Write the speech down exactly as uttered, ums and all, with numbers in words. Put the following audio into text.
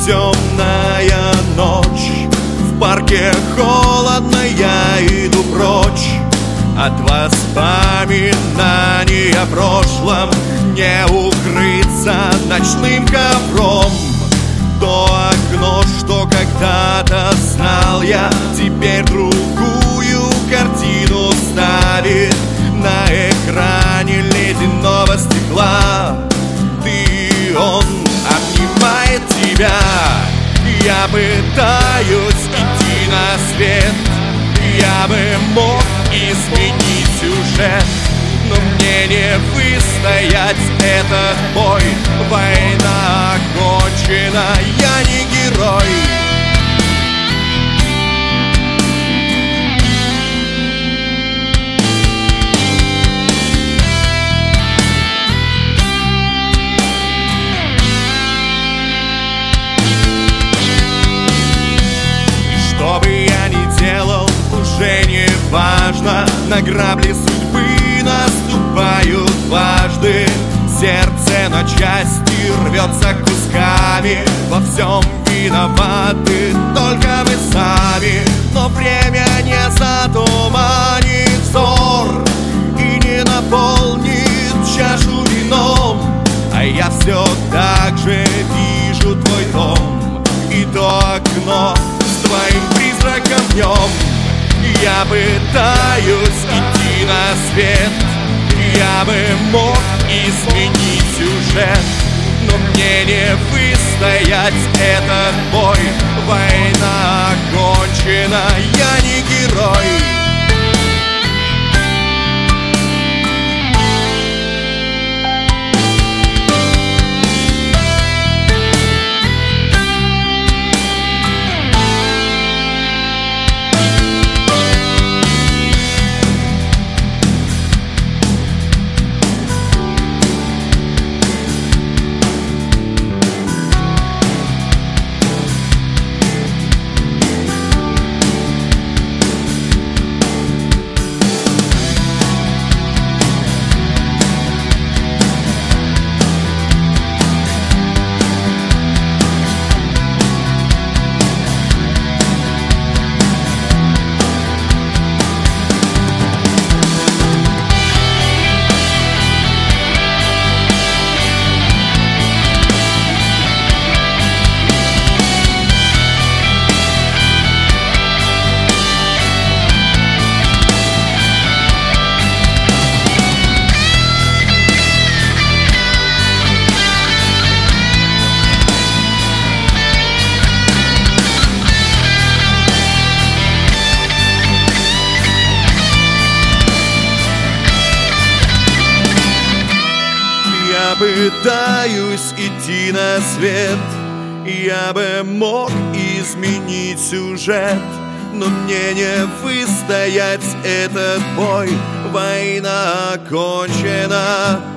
темная ночь, в парке холодно, я иду прочь от воспоминаний о прошлом. Не укрыться ночным ковром. То окно, что когда-то знал я, теперь другую картину ставит на экране ледяного стекла. Ты и он обнимает тебя. Я пытаюсь идти на свет. Я бы мог изменить сюжет, но мне не выстоять этот бой. Война окончена, я не герой. Что бы я ни делал, уже не важно. На грабли судьбы наступают дважды. Сердце на части рвется кусками. Во всем виноваты только мы сами. Но время не затуманит взор и не наполнит чашу вином. А я все так же вижу твой дом и то окно с твоим призраком днем. Я пытаюсь идти на свет. Я бы мог изменить сюжет, но мне не выстоять этот бой. Война окончена, я не герой. Я пытаюсь идти на свет. Я бы мог изменить сюжет, но мне не выстоять этот бой. Война окончена.